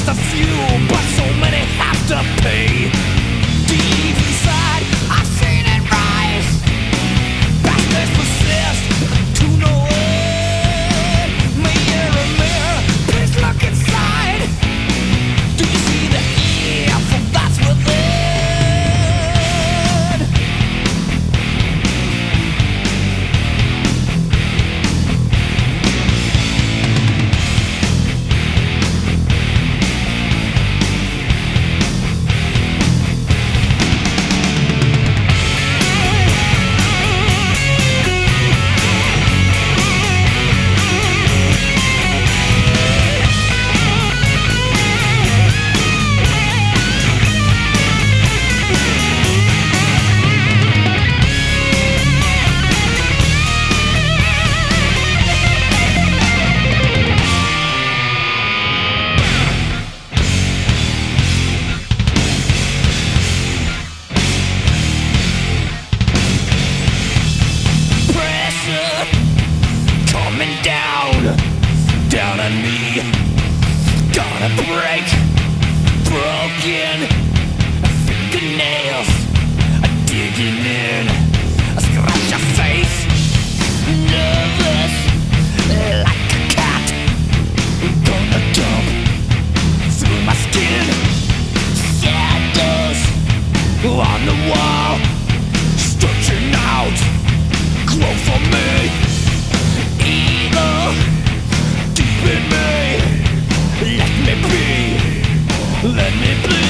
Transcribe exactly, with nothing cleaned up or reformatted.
the few, but so many have to pay. Deep inside, I've seen it rise. Bastards persist to no end. Mirror, mirror, please look inside. Do you see the evil that's within? Coming down, down on me. Gonna break, broken fingernails, digging in. I scratch your face, nervous like a cat. Gonna jump through my skin. Shadows on the wall, stretching out, grow for me. Evil deep in me, let me be, let me bleed.